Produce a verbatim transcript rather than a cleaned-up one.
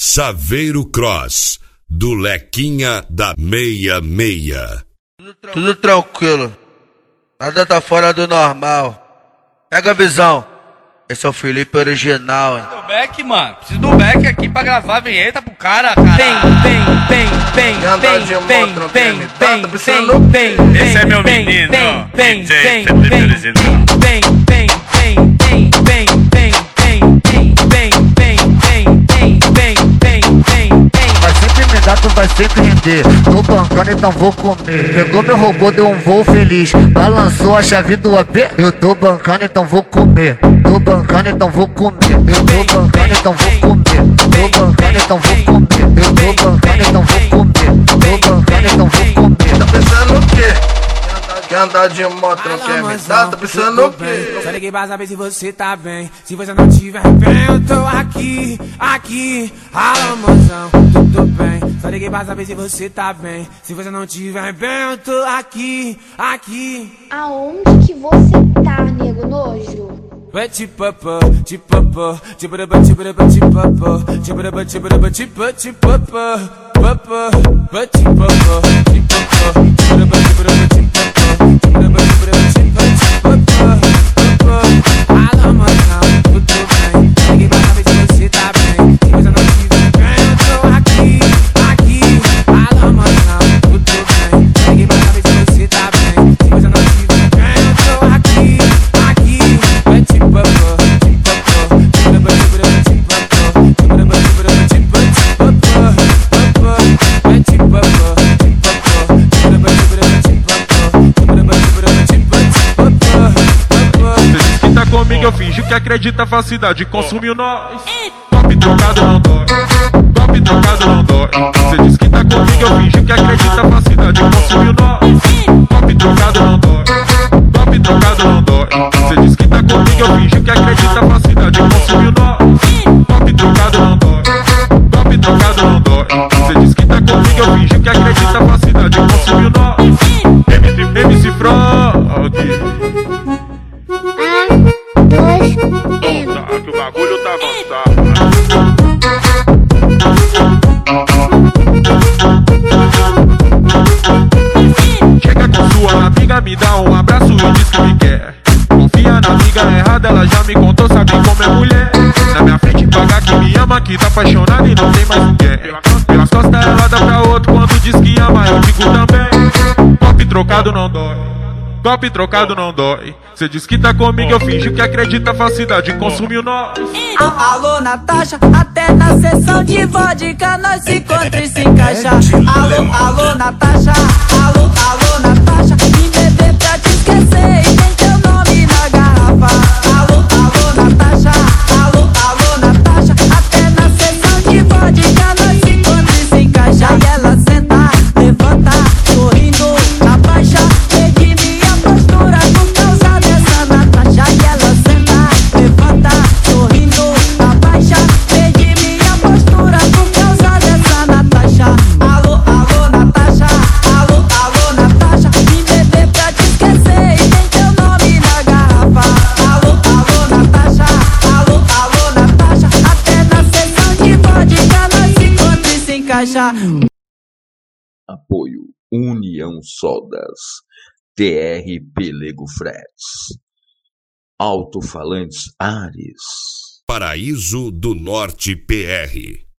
Saveiro Cross, do Lequinha da meia meia. Tudo tranquilo, nada tá fora do normal. Pega a visão, esse é o Felipe original, hein? Do Beck, mano, preciso do Beck aqui pra gravar a vinheta pro cara, cara. Vem, vem, vem, vem, vem, vem, vem, vem, vem, vem. Esse é meu menino, vem, D J vem, Felipe vem, original. vem, vem, vem, vem, vem, vem, vem, vem, vem, vem, vem, vem, vem, vem. Vai sempre me dar, tu vai sempre render. Tô bancando, então vou comer. Pegou meu robô, deu um voo feliz. Balançou a chave do A P. Eu tô bancando, então vou comer. Tô bancando, então vou comer. Eu tô bancando, então vou comer. Tô bancando, então vou comer. Eu tô bancando, então vou comer. Tô bancando, então vou comer. Tá pensando o quê? Quer andar de moto, não quer me dar? Tá pensando o quê? Só liguei pra saber se você tá bem. Se você não tiver bem, eu tô aqui, aqui. Alô, mozão, tudo bem? Só liguei pra saber se você tá bem. Se você não tiver bem, eu tô aqui, aqui. Aonde que você tá, nego nojo? Tipo-pa, tipo-pa, tipo-pa, tipo-pa, tipo-pa, tipo-pa, tipo-pa, tipo-pa, tipo-pa, tipo-pa, tipo-pa, tipo-pa. Alô, mozão, tudo bem? Liguei pra saber se você tá bem. Se você não estiver bem, eu tô aqui, aqui. Alô, mozão, tudo bem? Liguei pra saber se você tá bem. Se você não estiver bem, eu tô aqui, aqui. Vai tipo papô, tipo papô, tipo papô, tipo papô, tipo papô, tipo papô, tipo papô. Vai tipo papô, tipo papô, tipo papô, tipo comigo eu finjo que acredita, facilidade consumiu nós. Golpe trocado não dói, golpe trocado não dói. Cê diz que tá comigo eu finjo que acredita, facilidade consumiu nós. Golpe trocado não dói, golpe trocado não dói. Cê diz que tá comigo eu finjo que acredita, facilidade consumiu nós. Golpe trocado não dói, golpe trocado não dói. Cê diz que tá comigo eu finjo que acredita, facilidade consumiu nós. M C, M C Frog. Tá, que o bagulho tá avançado. Chega com sua amiga, me dá um abraço e diz que me quer. Confia na amiga errada, ela já me contou, sabe como é mulher. Na minha frente paga que me ama, que tá apaixonada e não tem mais ninguém. Pelas costas ela dá pra outro, quando diz que ama eu digo também. Golpe trocado não dói, golpe trocado não dói. Cê diz que tá comigo, eu finjo que acredita, facilidade consumiu nós. Alô, Natasha, até na sessão de vodka nós se encontra e se encaixa. Alô, alô, Natasha, alô, alô, Natasha, me beber pra te esquecer e tem teu nome na garrafa. Alô, alô, Natasha, alô, alô, Natasha, até na sessão de vodka nós se encontra e se encaixa. E ela senta, levanta, sorrindo, abaixa, perdi minha postura por causa dessa Natasha. E ela senta, levanta, sorrindo, abaixa, perdi minha postura por causa dessa Natasha. Alô, alô, Natasha, alô, alô, Natasha, me beber pra te esquecer e tem teu nome na garrafa. Alô, alô, Natasha, alô, alô, Natasha, até na sessão de vodka nós se encontra e se encaixa. Apoio União Sodas, T R Pelego Fretes, Alto-Falantes Ares, Paraíso do Norte P R.